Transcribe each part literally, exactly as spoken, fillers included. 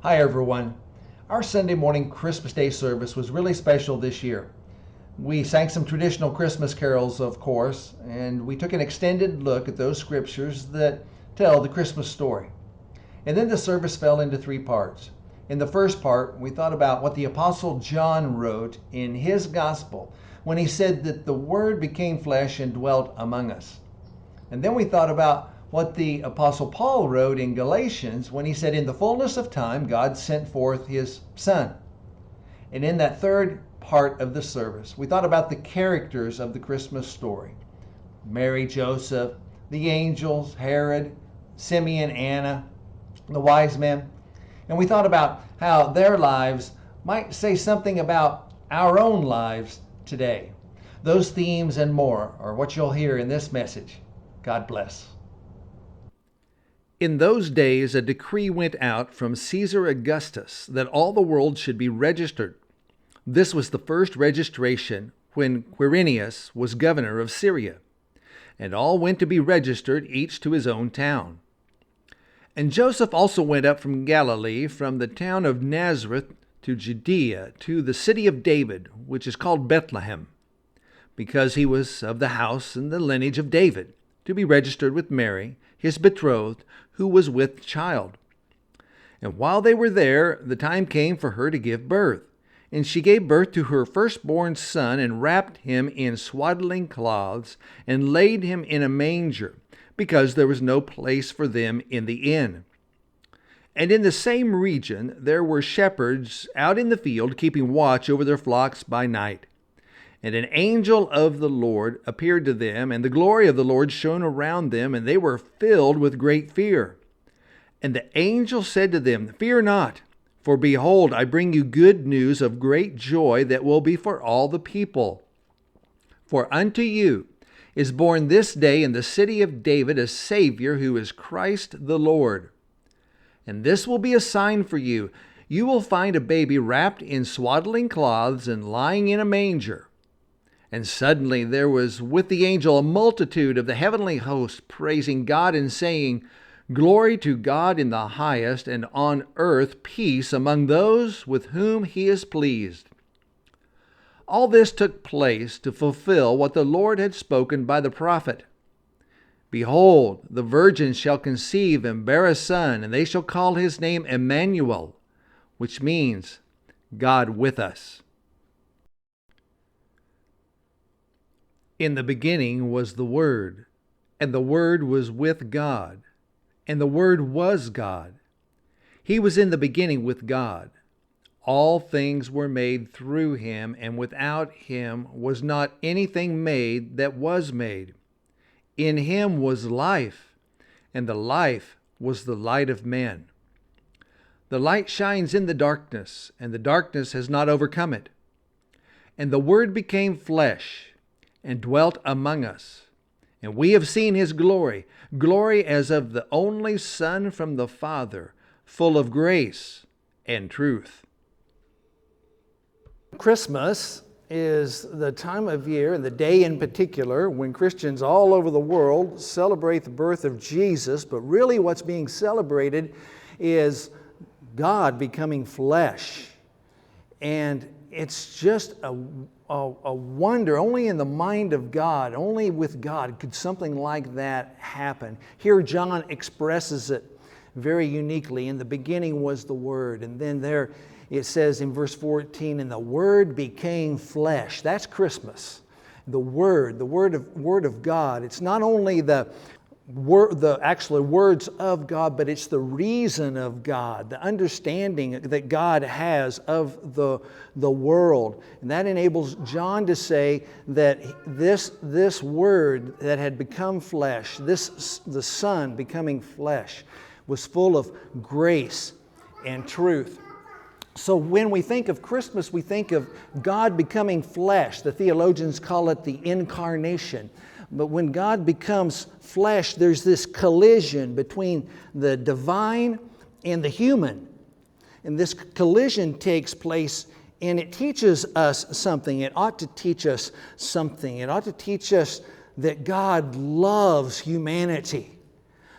Hi everyone. Our Sunday morning Christmas Day service was really special this year. We sang some traditional Christmas carols, of course, and we took an extended look at those scriptures that tell the Christmas story. And then the service fell into three parts. In the first part, we thought about what the Apostle John wrote in his gospel when he said that the Word became flesh and dwelt among us. And then we thought about what the Apostle Paul wrote in Galatians when he said, in the fullness of time, God sent forth his Son. And in that third part of the service, we thought about the characters of the Christmas story. Mary, Joseph, the angels, Herod, Simeon, Anna, the wise men. And we thought about how their lives might say something about our own lives today. Those themes and more are what you'll hear in this message. God bless. In those days, a decree went out from Caesar Augustus that all the world should be registered. This was the first registration when Quirinius was governor of Syria, and all went to be registered, each to his own town. And Joseph also went up from Galilee, from the town of Nazareth to Judea, to the city of David, which is called Bethlehem, because he was of the house and the lineage of David, to be registered with Mary, his betrothed, who was with child. And while they were there, the time came for her to give birth. And she gave birth to her firstborn son, and wrapped him in swaddling cloths, and laid him in a manger, because there was no place for them in the inn. And in the same region there were shepherds out in the field, keeping watch over their flocks by night. And an angel of the Lord appeared to them, and the glory of the Lord shone around them, and they were filled with great fear. And the angel said to them, Fear not, for behold, I bring you good news of great joy that will be for all the people. For unto you is born this day in the city of David a Savior, who is Christ the Lord. And this will be a sign for you. You will find a baby wrapped in swaddling cloths and lying in a manger. And suddenly there was with the angel a multitude of the heavenly host, praising God and saying, Glory to God in the highest, and on earth peace among those with whom he is pleased. All this took place to fulfill what the Lord had spoken by the prophet. Behold, the virgin shall conceive and bear a son, and they shall call his name Emmanuel, which means God with us. In the beginning was the Word, and the Word was with God, and the Word was God. He was in the beginning with God. All things were made through him, and without him was not anything made that was made. In him was life, and the life was the light of men. The light shines in the darkness, and the darkness has not overcome it. And the Word became flesh, and dwelt among us. And we have seen his glory, glory as of the only Son from the Father, full of grace and truth. Christmas is the time of year, and the day in particular, when Christians all over the world celebrate the birth of Jesus, but really what's being celebrated is God becoming flesh. And it's just a, a, a wonder. Only in the mind of God, only with God could something like that happen. Here John expresses it very uniquely. In the beginning was the Word. And then there it says in verse fourteen, and the Word became flesh. That's Christmas. The Word, the Word of, Word of God. It's not only the Word, the actual words of God, but it's the reason of God, the understanding that God has of the, the world. And that enables John to say that this, this Word that had become flesh, this the Son becoming flesh, was full of grace and truth. So when we think of Christmas, we think of God becoming flesh. The theologians call it the incarnation. But when God becomes flesh, there's this collision between the divine and the human. And this collision takes place, and it teaches us something. It ought to teach us something. It ought to teach us that God loves humanity.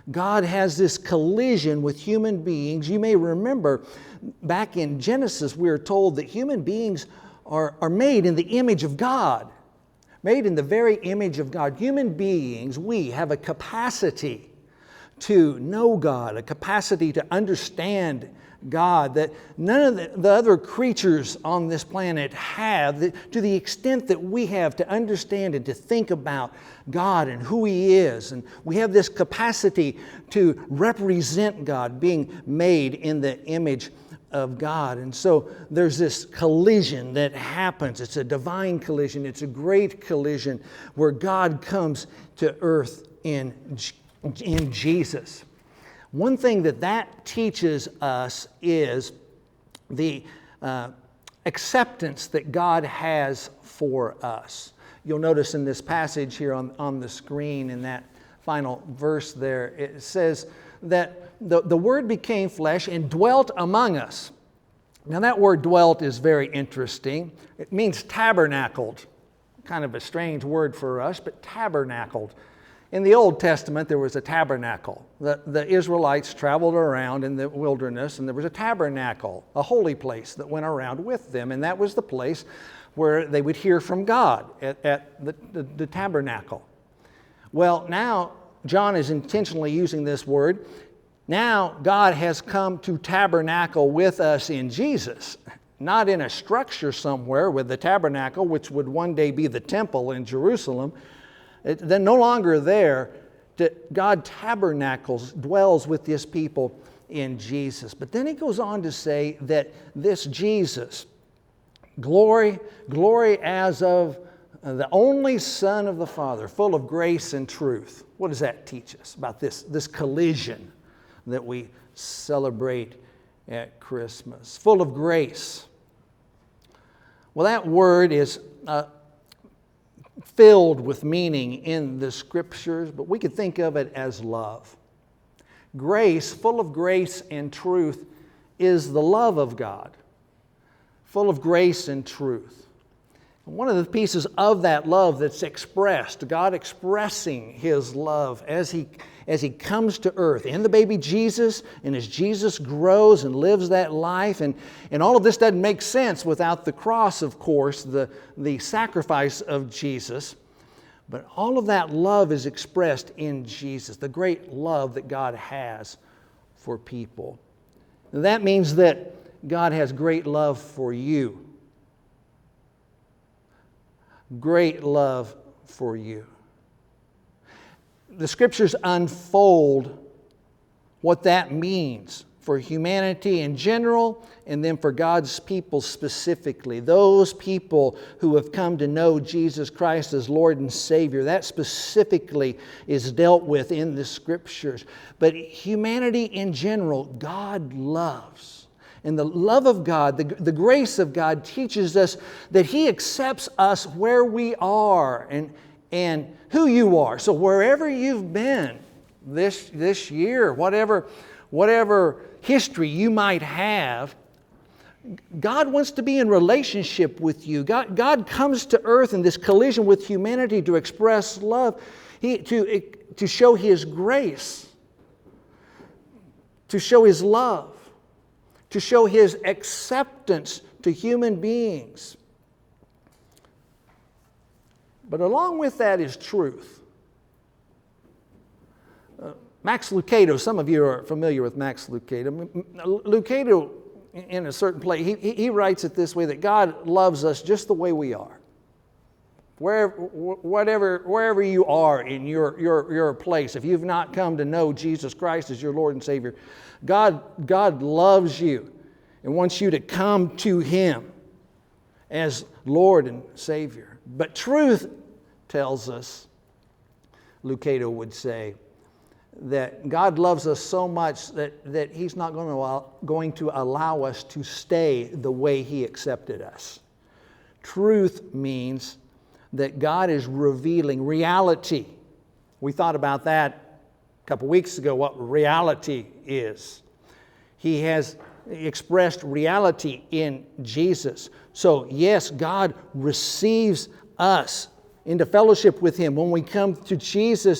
God has this collision with human beings. You may remember back in Genesis, we are told that human beings are, are made in the image of God. Made in the very image of God. Human beings, we have a capacity to know God, a capacity to understand God that none of the, the other creatures on this planet have, that to the extent that we have to understand and to think about God and who He is. And we have this capacity to represent God, being made in the image of God. And so there's this collision that happens. It's a divine collision. It's a great collision where God comes to earth in, in Jesus. One thing that that teaches us is the uh, acceptance that God has for us. You'll notice in this passage here on, on the screen, in that final verse there, it says that the, the Word became flesh and dwelt among us. Now that word dwelt is very interesting. It means tabernacled. Kind of a strange word for us, but tabernacled. In the Old Testament, there was a tabernacle. The, the Israelites traveled around in the wilderness, and there was a tabernacle, a holy place that went around with them, and that was the place where they would hear from God, at, at the, the, the tabernacle. Well, now, John is intentionally using this word. Now, God has come to tabernacle with us in Jesus, not in a structure somewhere with the tabernacle, which would one day be the temple in Jerusalem. It, they're no longer there. God tabernacles, dwells with His people in Jesus. But then He goes on to say that this Jesus, glory, glory as of the only Son of the Father, full of grace and truth. What does that teach us about this, this collision that we celebrate at Christmas? Full of grace. Well, that word is Uh, filled with meaning in the Scriptures, but we could think of it as love. Grace, full of grace and truth, is the love of God. Full of grace and truth. And one of the pieces of that love that's expressed, God expressing His love as He, as He comes to earth in the baby Jesus, and as Jesus grows and lives that life. And, and all of this doesn't make sense without the cross, of course, the, the sacrifice of Jesus. But all of that love is expressed in Jesus, the great love that God has for people. And that means that God has great love for you. Great love for you. The Scriptures unfold what that means for humanity in general, and then for God's people specifically. Those people who have come to know Jesus Christ as Lord and Savior. That specifically is dealt with in the Scriptures. But humanity in general, God loves. And the love of God, the, the grace of God teaches us that He accepts us where we are and, and who you are. So wherever you've been this, this year, whatever, whatever history you might have, God wants to be in relationship with you. God, God comes to earth in this collision with humanity to express love, he, to, to show His grace, to show His love, to show His acceptance to human beings. But along with that is truth. Uh, Max Lucado, some of you are familiar with Max Lucado. Lucado, in a certain place, he, he writes it this way, that God loves us just the way we are. Wherever, whatever, wherever you are in your, your, your place, if you've not come to know Jesus Christ as your Lord and Savior, God, God loves you and wants you to come to Him as Lord and Savior. But truth tells us, Lucado would say, that God loves us so much that, that He's not going to, allow, going to allow us to stay the way He accepted us. Truth means that God is revealing reality. We thought about that a couple weeks ago, what reality is. He has expressed reality in Jesus. So yes, God receives us into fellowship with Him when we come to Jesus,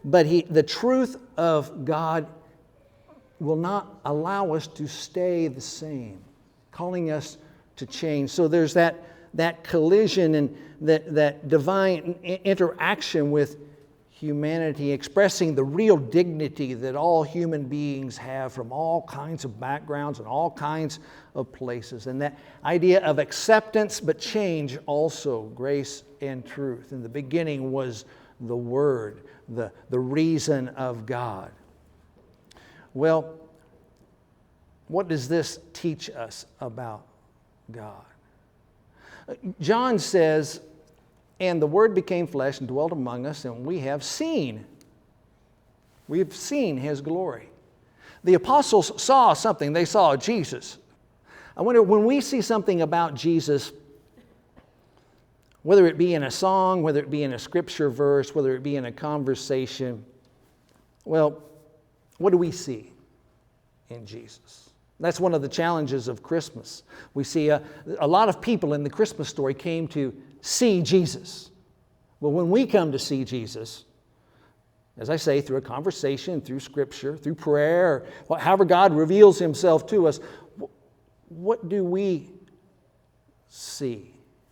but he, the truth of God will not allow us to stay the same, calling us to change. So there's that, that collision and that, that divine interaction with humanity, expressing the real dignity that all human beings have from all kinds of backgrounds and all kinds of places. And that idea of acceptance but change also, grace and truth. In the beginning was the Word, the, the reason of God. Well, what does this teach us about God? John says, "And the Word became flesh and dwelt among us, and we have seen. We have seen His glory." The apostles saw something. They saw Jesus. I wonder, when we see something about Jesus, whether it be in a song, whether it be in a scripture verse, whether it be in a conversation, well, what do we see in Jesus? That's one of the challenges of Christmas. We see a, a lot of people in the Christmas story came to see Jesus. Well, when we come to see Jesus, as I say, through a conversation, through scripture, through prayer, or however God reveals Himself to us, what do we see?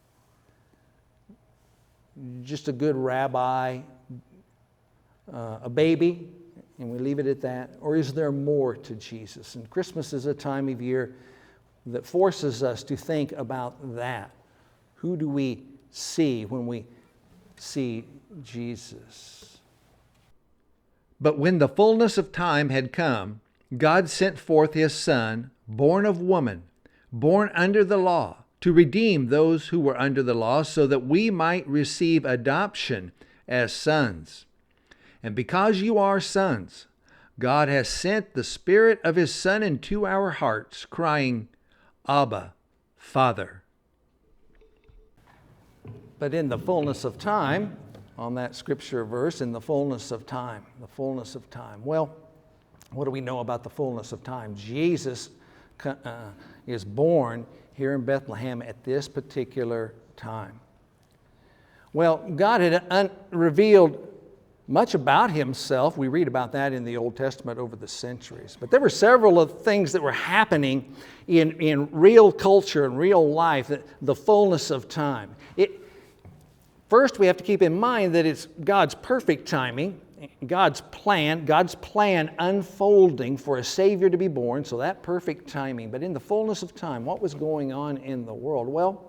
Just a good rabbi, uh, a baby, and we leave it at that? Or is there more to Jesus? And Christmas is a time of year that forces us to think about that. Who do we see when we see Jesus? But when the fullness of time had come, God sent forth His Son, born of woman, born under the law, to redeem those who were under the law, so that we might receive adoption as sons. And because you are sons, God has sent the Spirit of His Son into our hearts, crying, "Abba, Father." But in the fullness of time, on that scripture verse, in the fullness of time, the fullness of time. Well, what do we know about the fullness of time? Jesus uh, is born here in Bethlehem at this particular time. Well, God had un- revealed much about Himself. We read about that in the Old Testament over the centuries. But there were several of things that were happening in, in real culture and real life, the, the fullness of time. It, first, we have to keep in mind that it's God's perfect timing, God's plan, God's plan unfolding for a Savior to be born, so that perfect timing. But in the fullness of time, what was going on in the world? Well,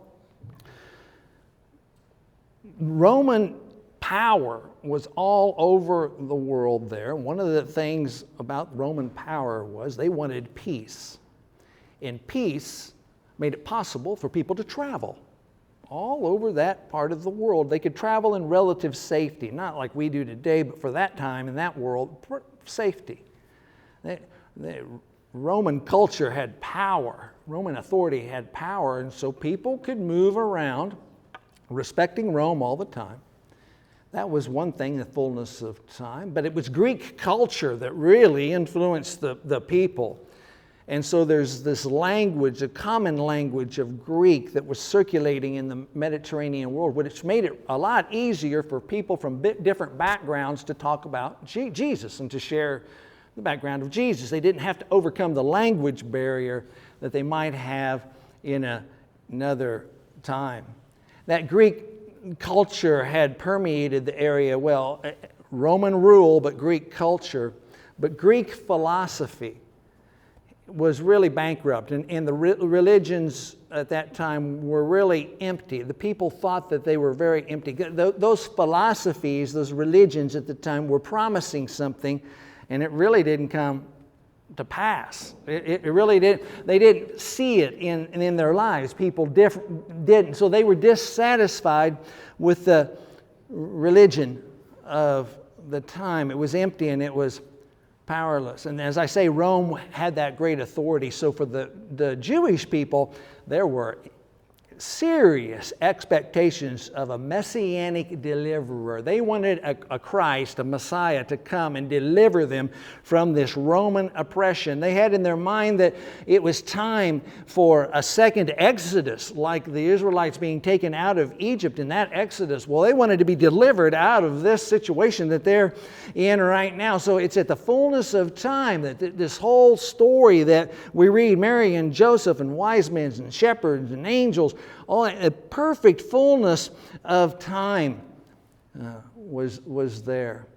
Roman power was all over the world there. One of the things about Roman power was they wanted peace. And peace made it possible for people to travel all over that part of the world. They could travel in relative safety, not like we do today, but for that time in that world, safety. They, they, Roman culture had power. Roman authority had power, and so people could move around respecting Rome all the time. That was one thing, the fullness of time. But it was Greek culture that really influenced the, the people. And so there's this language, a common language of Greek that was circulating in the Mediterranean world, which made it a lot easier for people from different backgrounds to talk about Jesus and to share the background of Jesus. They didn't have to overcome the language barrier that they might have in a, another time. That Greek culture had permeated the area, well, Roman rule, but Greek culture, but Greek philosophy was really bankrupt, and, and the re- religions at that time were really empty. The people thought that they were very empty. Th- those philosophies, those religions at the time were promising something, and it really didn't come to pass. It, it really didn't. They didn't see it in, in their lives. People diff- didn't. So they were dissatisfied with the religion of the time. It was empty and it was powerless. And as I say, Rome had that great authority. So for the, the Jewish people, there were serious expectations of a messianic deliverer. They wanted a, a Christ, a Messiah, to come and deliver them from this Roman oppression. They had in their mind that it was time for a second Exodus, like the Israelites being taken out of Egypt in that Exodus. Well, they wanted to be delivered out of this situation that they're in right now. So it's at the fullness of time that th- this whole story that we read, Mary and Joseph and wise men and shepherds and angels, all a perfect fullness of time uh, was, was there.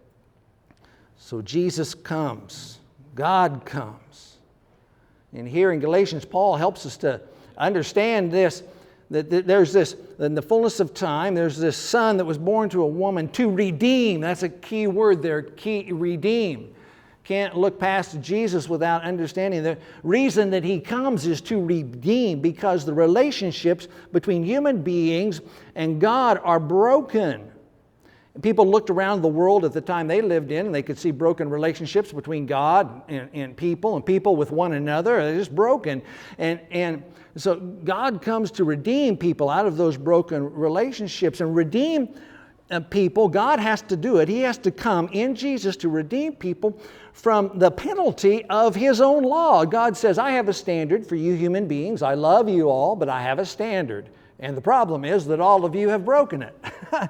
So Jesus comes. God comes. And here in Galatians, Paul helps us to understand this, that there's this, in the fullness of time, there's this son that was born to a woman to redeem. That's a key word there, key, redeem. Can't look past Jesus without understanding the reason that he comes is to redeem, because the relationships between human beings and God are broken. People looked around the world at the time they lived in and they could see broken relationships between God and, and people and people with one another. They're just broken. And, and so God comes to redeem people out of those broken relationships and redeem uh, people. God has to do it. He has to come in Jesus to redeem people from the penalty of His own law. God says, I have a standard for you human beings. I love you all, but I have a standard. And the problem is that all of you have broken it.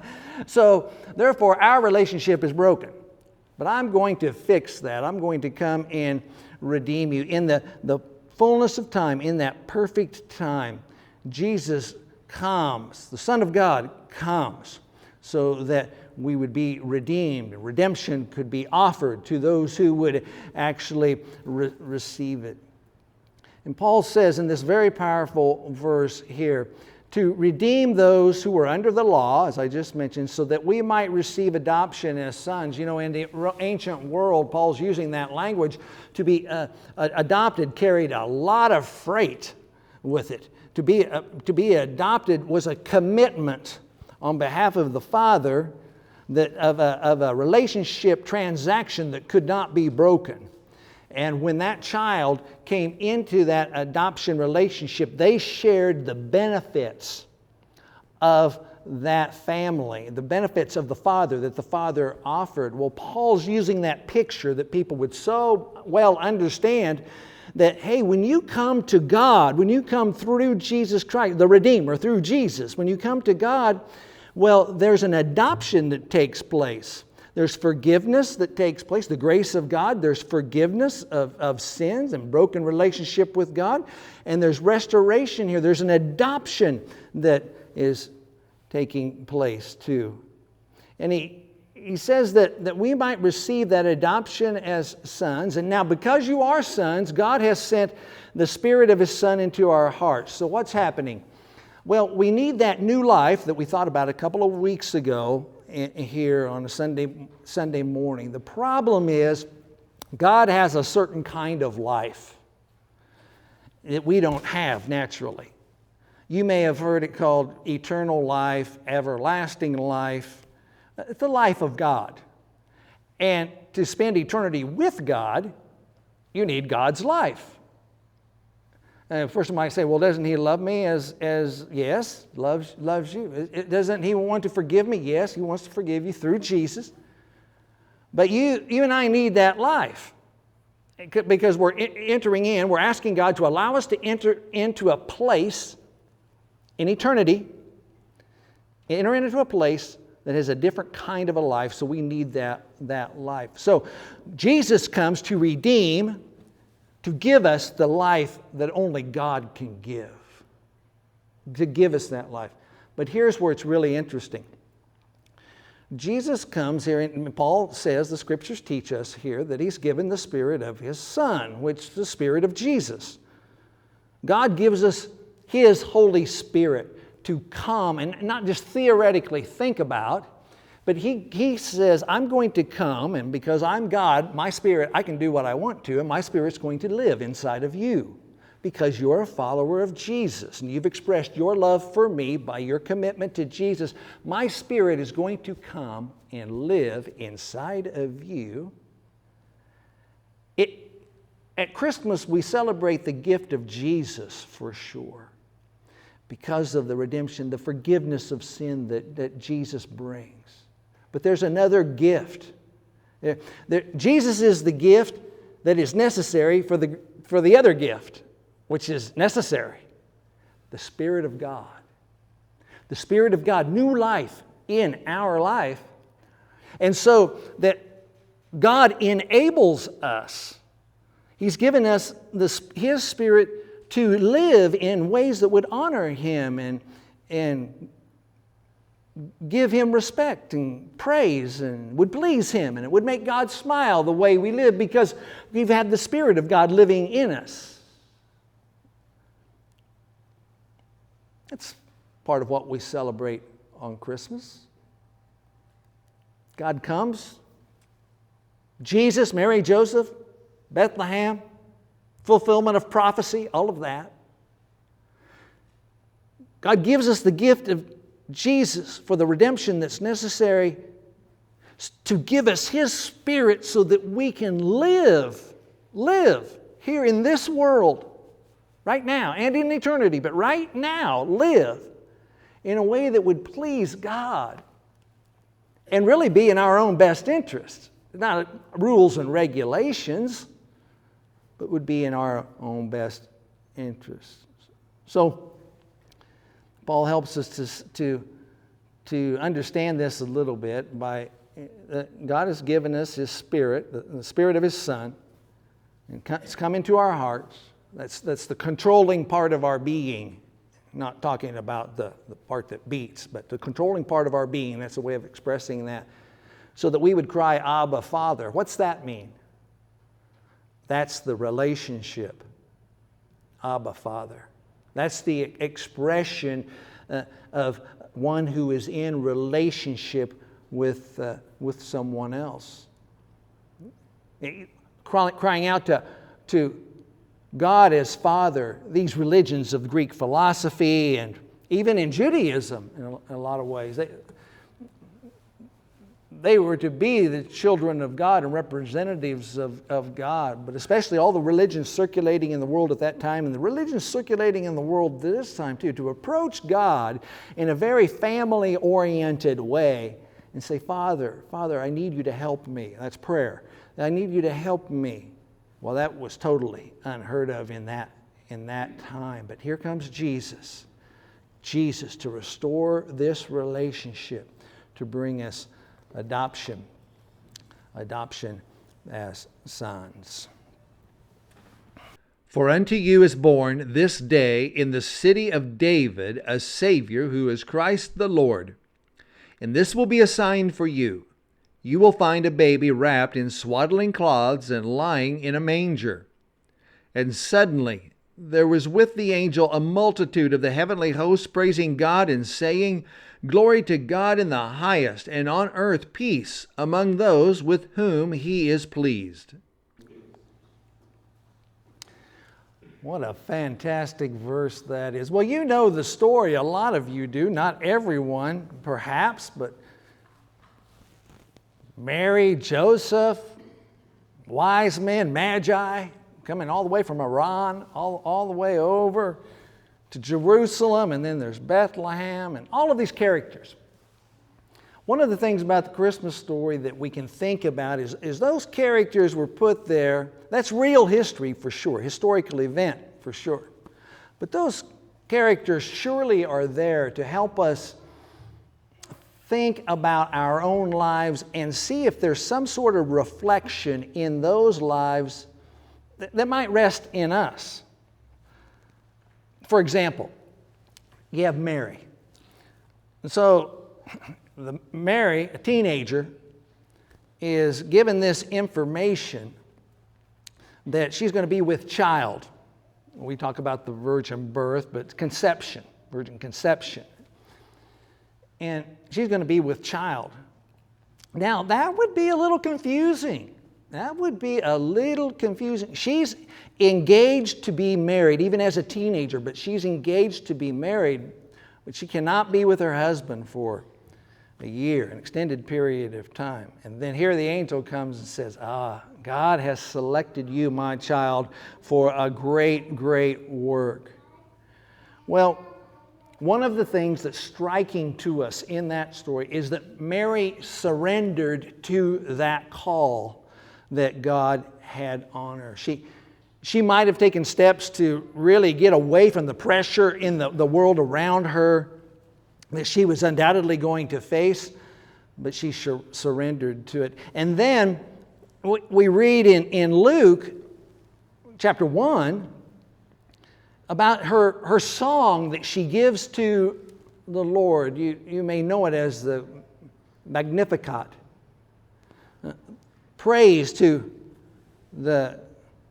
So, therefore, our relationship is broken. But I'm going to fix that. I'm going to come and redeem you. In the, the fullness of time, in that perfect time, Jesus comes. The Son of God comes so that we would be redeemed. Redemption could be offered to those who would actually re- receive it. And Paul says in this very powerful verse here, to redeem those who were under the law, as I just mentioned, so that we might receive adoption as sons. You know, in the ancient world, Paul's using that language. To be uh, adopted carried a lot of freight with it. To be, uh, to be adopted was a commitment on behalf of the father that of a, of a relationship transaction that could not be broken. And when that child came into that adoption relationship, they shared the benefits of that family, the benefits of the father that the father offered. Well, Paul's using that picture that people would so well understand that, hey, when you come to God, when you come through Jesus Christ, the Redeemer, through Jesus, when you come to God, well, there's an adoption that takes place. There's forgiveness that takes place, the grace of God. There's forgiveness of, of sins and broken relationship with God. And there's restoration here. There's an adoption that is taking place too. And he, he says that, that we might receive that adoption as sons. And now because you are sons, God has sent the Spirit of His Son into our hearts. So what's happening? Well, we need that new life that we thought about a couple of weeks ago here on a Sunday, Sunday morning. The problem is God has a certain kind of life that we don't have naturally. You may have heard it called eternal life, everlasting life. It's the life of God. And to spend eternity with God, you need God's life. Uh, first, might say, well, doesn't He love me as, as yes, loves, loves you? It, it, doesn't He want to forgive me? Yes, He wants to forgive you through Jesus. But you, you and I need that life. Because we're entering in, we're asking God to allow us to enter into a place in eternity, enter into a place that has a different kind of a life, so we need that, that life. So Jesus comes to redeem, to give us the life that only God can give. To give us that life. But here's where it's really interesting. Jesus comes here, and Paul says, the Scriptures teach us here, that He's given the Spirit of His Son, which is the Spirit of Jesus. God gives us His Holy Spirit to come and not just theoretically think about, but he, he says, I'm going to come, and because I'm God, my Spirit, I can do what I want to, and my Spirit's going to live inside of you because you're a follower of Jesus, and you've expressed your love for me by your commitment to Jesus. My Spirit is going to come and live inside of you. It, at Christmas, we celebrate the gift of Jesus for sure. because of the redemption, the forgiveness of sin that, that Jesus brings. But there's another gift. There, there, Jesus is the gift that is necessary for the, for the other gift, which is necessary. The Spirit of God. The Spirit of God, new life in our life. And so that God enables us. He's given us this, His Spirit to live in ways that would honor Him and, and give Him respect and praise and would please Him. And it would make God smile the way we live because we've had the Spirit of God living in us. That's part of what we celebrate on Christmas. God comes. Jesus, Mary, Joseph, Bethlehem, fulfillment of prophecy, all of that. God gives us the gift of Jesus for the redemption that's necessary to give us His Spirit so that we can live, live here in this world, right now and in eternity, but right now, live in a way that would please God and really be in our own best interest. Not rules and regulations, but would be in our own best interests. So, Paul helps us to, to, to understand this a little bit by uh, God has given us His Spirit, the, the Spirit of His Son, and it's come into our hearts. That's, that's the controlling part of our being. Not talking about the, the part that beats, but the controlling part of our being. That's a way of expressing that. So that we would cry, Abba, Father. What's that mean? That's the relationship. Abba, Father. That's the expression uh, of one who is in relationship with, uh, with someone else. Crying out to, to God as Father, these religions of Greek philosophy and even in Judaism in a, in a lot of ways, they, they were to be the children of God and representatives of, of God, but especially all the religions circulating in the world at that time and the religions circulating in the world this time too, to approach God in a very family-oriented way and say, Father, Father, I need you to help me. That's prayer. I need you to help me. Well, that was totally unheard of in that, in that time. But here comes Jesus. Jesus to restore this relationship, to bring us adoption. Adoption as sons. For unto you is born this day in the city of David a Savior who is Christ the Lord. And this will be a sign for you. You will find a baby wrapped in swaddling cloths and lying in a manger. And suddenly there was with the angel a multitude of the heavenly hosts praising God and saying, Glory to God in the highest, and on earth peace among those with whom He is pleased. What a fantastic verse that is. Well, you know the story. A lot of you do. Not everyone, perhaps, but Mary, Joseph, wise men, magi, coming all the way from Iran, all, all the way over to Jerusalem, and then there's Bethlehem, and all of these characters. One of the things about the Christmas story that we can think about is, is those characters were put there. That's real history for sure, historical event for sure. But those characters surely are there to help us think about our own lives and see if there's some sort of reflection in those lives that, that might rest in us. For example, you have Mary. And so the Mary, a teenager, is given this information that she's going to be with child. We talk about the virgin birth, but conception, virgin conception. And she's going to be with child. Now, that would be a little confusing. That would be a little confusing. She's engaged to be married, even as a teenager, but she's engaged to be married, but she cannot be with her husband for a year, an extended period of time. And then here the angel comes and says, ah, God has selected you, my child, for a great, great work. Well, one of the things that's striking to us in that story is that Mary surrendered to that call that God had on her. She, she might have taken steps to really get away from the pressure in the, the world around her that she was undoubtedly going to face, but she sur- surrendered to it. And then we, we read in, in Luke chapter one, about her, her song that she gives to the Lord. You, you may know it as the Magnificat. Uh, praise to the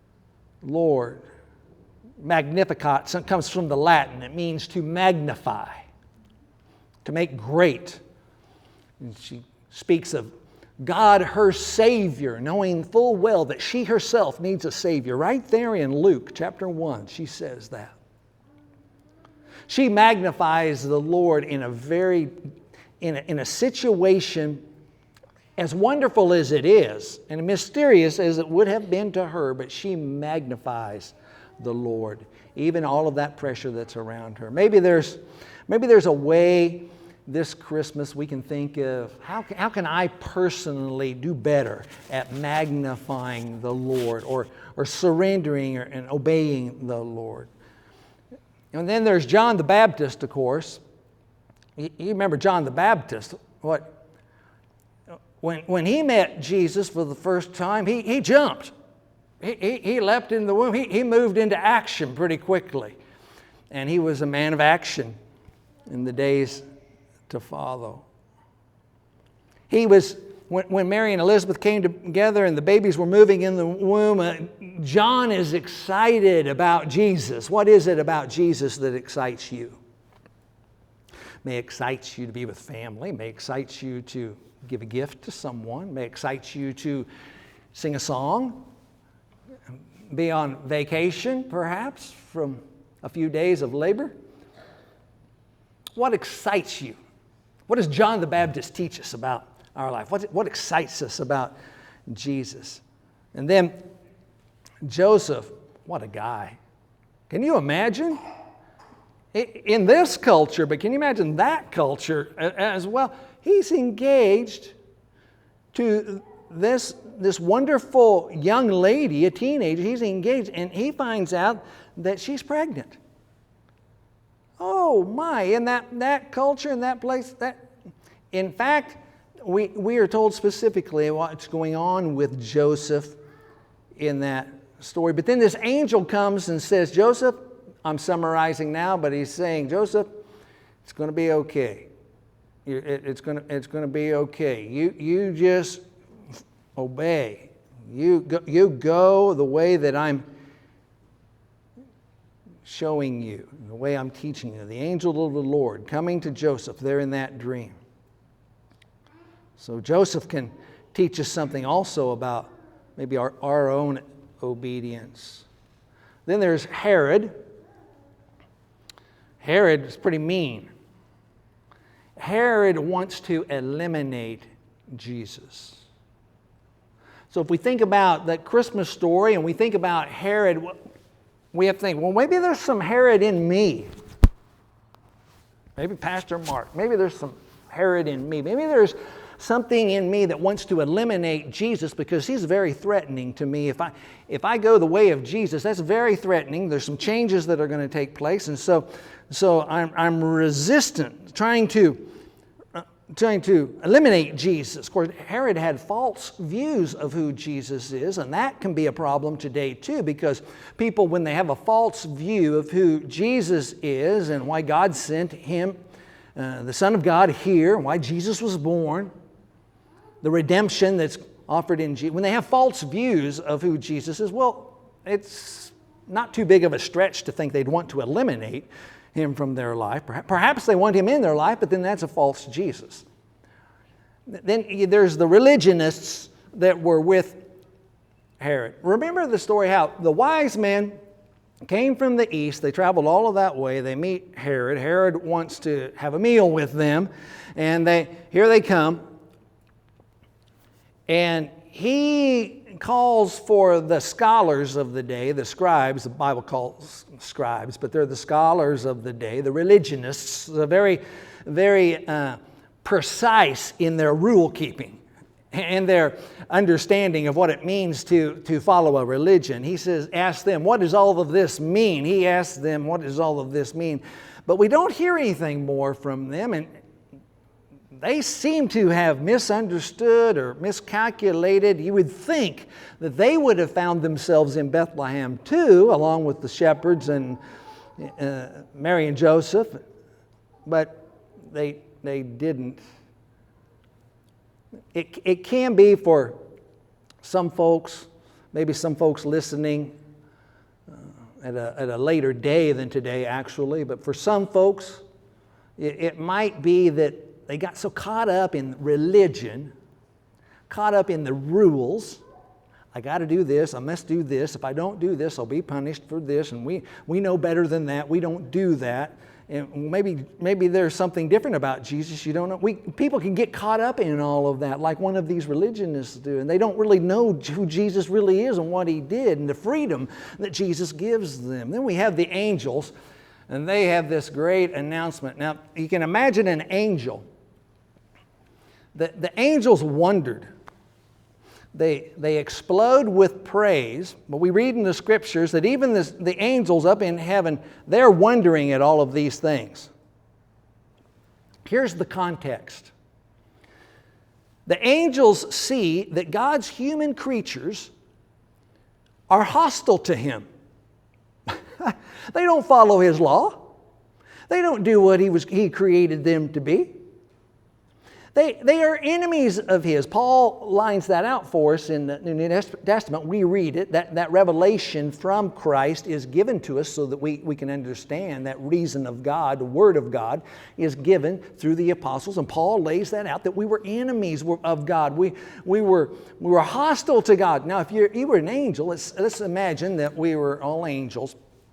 Lord. Magnificat comes from the Latin. It means to magnify, to make great. And she speaks of God, her Savior, knowing full well that she herself needs a Savior. Right there in Luke chapter one, she says that. She magnifies the Lord in a very, in a, in a situation as wonderful as it is, and mysterious as it would have been to her, but she magnifies the Lord, even all of that pressure that's around her. Maybe there's, maybe there's a way this Christmas we can think of, how can, how can I personally do better at magnifying the Lord or, or surrendering or, and obeying the Lord? And then there's John the Baptist, of course. You, you remember John the Baptist. What? When, when he met Jesus for the first time, he, he jumped. He, he, he leapt in the womb. He, he moved into action pretty quickly. And he was a man of action in the days to follow. He was, when, when Mary and Elizabeth came together and the babies were moving in the womb, uh, John is excited about Jesus. What is it about Jesus that excites you? May excite you to be with family, may excite you to give a gift to someone, may excite you to sing a song, be on vacation perhaps from a few days of labor. What excites you? What does John the Baptist teach us about our life? What, what excites us about Jesus? And then Joseph, what a guy. Can you imagine? In this culture, but can you imagine that culture as well? He's engaged to this, this wonderful young lady, a teenager. He's engaged, and he finds out that she's pregnant. Oh my, in that, that culture, in that place, that in fact, we, we are told specifically what's going on with Joseph in that story. But then this angel comes and says, Joseph, I'm summarizing now, but he's saying, Joseph, it's going to be okay. It, it's going to, it's going to be okay. You, you just obey. You go, you go the way that I'm showing you, the way I'm teaching you. The angel of the Lord coming to Joseph there in that dream. So Joseph can teach us something also about maybe our, our own obedience. Then there's Herod. Herod is pretty mean. Herod wants to eliminate Jesus. So if we think about that Christmas story and we think about Herod, we have to think, well, maybe there's some Herod in me. Maybe Pastor Mark. Maybe there's some Herod in me. Maybe there's something in me that wants to eliminate Jesus because he's very threatening to me. If I, if I go the way of Jesus, that's very threatening. There's some changes that are going to take place. And so, so I'm, I'm resistant, trying to, uh, trying to eliminate Jesus. Of course, Herod had false views of who Jesus is, and that can be a problem today too, because people, when they have a false view of who Jesus is and why God sent him, uh, the Son of God here, why Jesus was born, the redemption that's offered in Jesus, when they have false views of who Jesus is, well, it's not too big of a stretch to think they'd want to eliminate him from their life. Perhaps they want him in their life, but then that's a false Jesus. Then there's the religionists that were with Herod. Remember the story how the wise men came from the east. They traveled all of that way. They meet Herod. Herod wants to have a meal with them, and they here they come. And he calls for the scholars of the day, the scribes, the Bible calls scribes, but they're the scholars of the day, the religionists, the very, very uh, precise in their rule keeping and their understanding of what it means to, to follow a religion. He says, ask them, what does all of this mean? He asks them, what does all of this mean? But we don't hear anything more from them, and they seem to have misunderstood or miscalculated. You would think that they would have found themselves in Bethlehem too, along with the shepherds and uh, Mary and Joseph, but they, they didn't. It, it can be for some folks, maybe some folks listening uh, at, a, at a later day than today actually, but for some folks it, it might be that they got so caught up in religion, caught up in the rules. I got to do this, I must do this. If I don't do this, I'll be punished for this, and we, we know better than that. We don't do that. And maybe maybe there's something different about Jesus you don't know. We, people can get caught up in all of that like one of these religionists do, and they don't really know who Jesus really is and what He did and the freedom that Jesus gives them. Then we have the angels, and they have this great announcement. Now, you can imagine an angel. The, the angels wondered. They, they explode with praise, but we read in the Scriptures that even this, the angels up in heaven, they're wondering at all of these things. Here's the context. The angels see that God's human creatures are hostile to Him. They don't follow His law. They don't do what He was, He created them to be. They, they are enemies of His. Paul lines that out for us in the New Testament. We read it. That, that revelation from Christ is given to us so that we, we can understand that reason of God, the Word of God, is given through the apostles. And Paul lays that out, that we were enemies of God. We, we, were, we were hostile to God. Now, if you're, you were an angel, let's, let's imagine that we were all angels.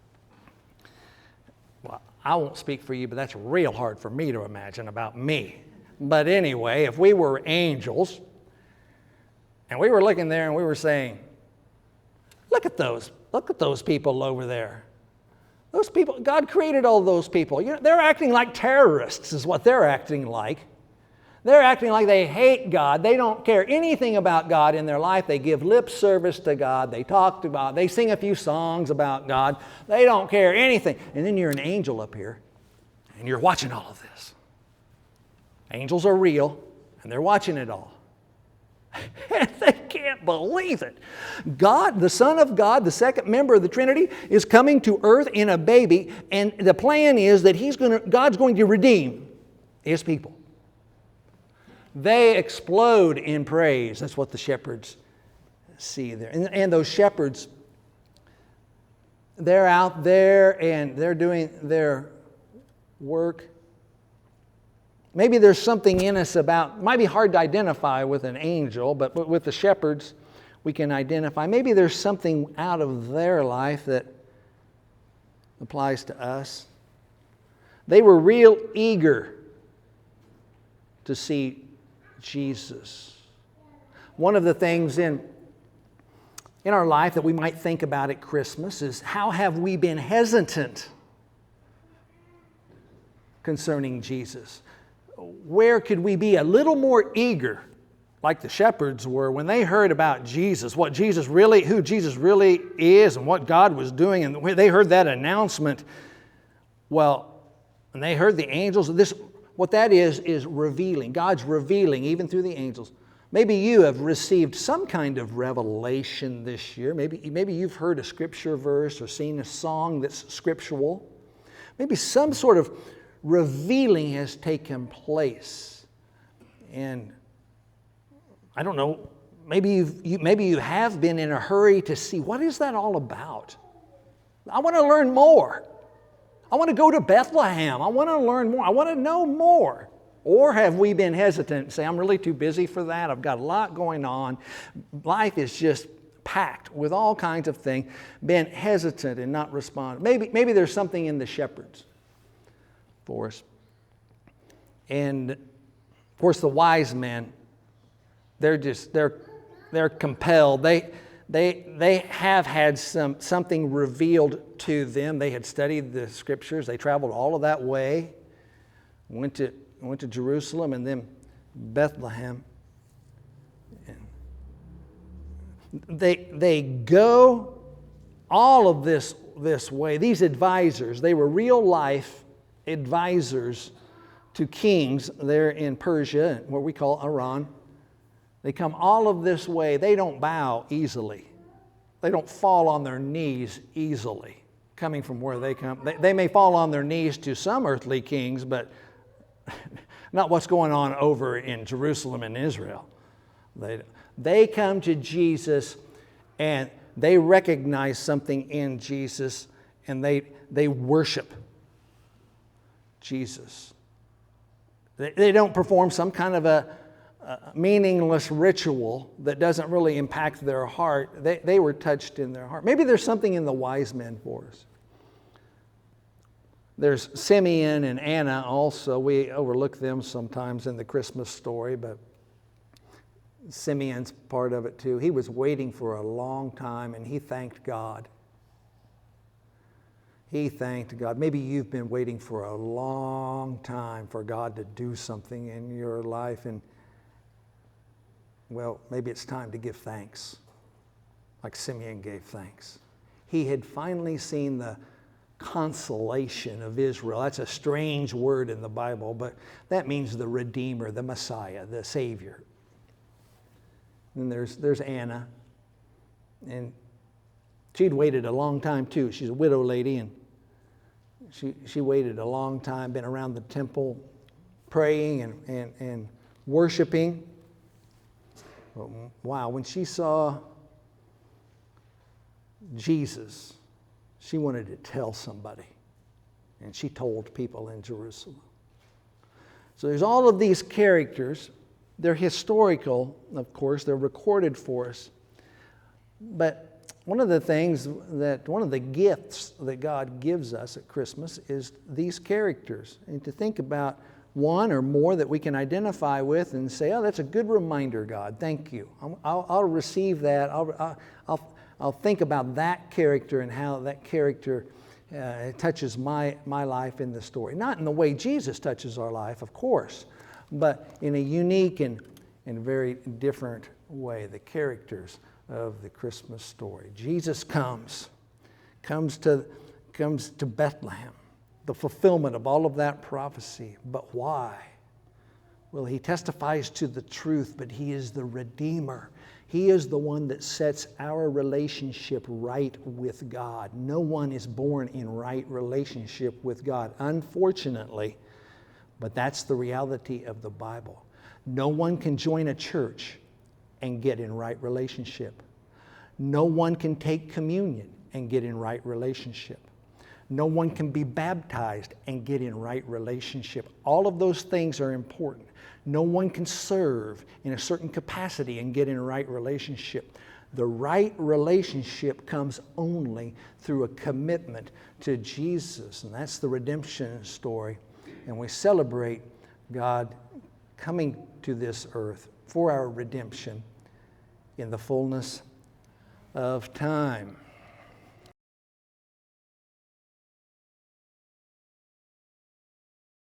Well, I won't speak for you, but that's real hard for me to imagine about me. But anyway, if we were angels and we were looking there and we were saying, look at those, look at those people over there. Those people, God created all those people. You know, they're acting like terrorists is what they're acting like. They're acting like they hate God. They don't care anything about God in their life. They give lip service to God. They talk to God. They sing a few songs about God. They don't care anything. And then you're an angel up here and you're watching all of this. Angels are real, and they're watching it all. And they can't believe it. God, the Son of God, the second member of the Trinity, is coming to earth in a baby, and the plan is that he's going to, God's going to redeem His people. They explode in praise. That's what the shepherds see there. And, and those shepherds, they're out there, and they're doing their work. Maybe there's something in us about, might be hard to identify with an angel, but with the shepherds we can identify. Maybe there's something out of their life that applies to us. They were real eager to see Jesus. One of the things in, in our life that we might think about at Christmas is how have we been hesitant concerning Jesus? Where could we be a little more eager, like the shepherds were, when they heard about Jesus, what Jesus really, who Jesus really is, and what God was doing, and when they heard that announcement? Well, and they heard the angels. This, what that is, is revealing. God's revealing, even through the angels. Maybe you have received some kind of revelation this year. Maybe, maybe you've heard a scripture verse or seen a song that's scriptural. Maybe some sort of revealing has taken place. And I don't know, maybe, you've, you, maybe you have been in a hurry to see, what is that all about? I want to learn more. I want to go to Bethlehem. I want to learn more. I want to know more. Or have we been hesitant and say, I'm really too busy for that. I've got a lot going on. Life is just packed with all kinds of things. Been hesitant and not responding. Maybe, maybe there's something in the shepherds for us. And of course the wise men, they're just, they're they're compelled. They, they, they have had some, something revealed to them. They had studied the scriptures. They traveled all of that way, went to, went to Jerusalem and then Bethlehem. They, they go all of this, this way. These advisors, they were real life advisors to kings there in Persia, what we call Iran. They come all of this way. They don't bow easily. They don't fall on their knees easily, coming from where they come. They, they may fall on their knees to some earthly kings, but not what's going on over in Jerusalem and Israel. They, they come to Jesus and they recognize something in Jesus and they, they worship Jesus. They, they don't perform some kind of a, a meaningless ritual that doesn't really impact their heart. They, they were touched in their heart. Maybe there's something in the wise men for us. There's Simeon and Anna also. We overlook them sometimes in the Christmas story, but Simeon's part of it too. He was waiting for a long time and he thanked God. He thanked God. Maybe you've been waiting for a long time for God to do something in your life, and well, maybe it's time to give thanks, like Simeon gave thanks. He had finally seen the consolation of Israel. That's a strange word in the Bible, but that means the Redeemer, the Messiah, the Savior. And there's, there's Anna, and she'd waited a long time too. She's a widow lady, and she, she waited a long time, been around the temple praying and, and, and worshiping. But wow, when she saw Jesus, she wanted to tell somebody, and she told people in Jerusalem. So there's all of these characters. They're historical, of course. They're recorded for us. But one of the things that, one of the gifts that God gives us at Christmas is these characters. And to think about one or more that we can identify with and say, oh, that's a good reminder, God. Thank you. I'll, I'll receive that. I'll, I'll, I'll think about that character and how that character uh, touches my, my life in the story. Not in the way Jesus touches our life, of course, but in a unique and, and very different way, the characters of the Christmas story. Jesus comes, comes to, comes to Bethlehem, the fulfillment of all of that prophecy. But why? Well, he testifies to the truth, but he is the Redeemer. He is the one that sets our relationship right with God. No one is born in right relationship with God, unfortunately. But that's the reality of the Bible. No one can join a church and get in right relationship. No one can take communion and get in right relationship. No one can be baptized and get in right relationship. All of those things are important. No one can serve in a certain capacity and get in right relationship. The right relationship comes only through a commitment to Jesus, and that's the redemption story. And we celebrate God coming to this earth for our redemption in the fullness of time.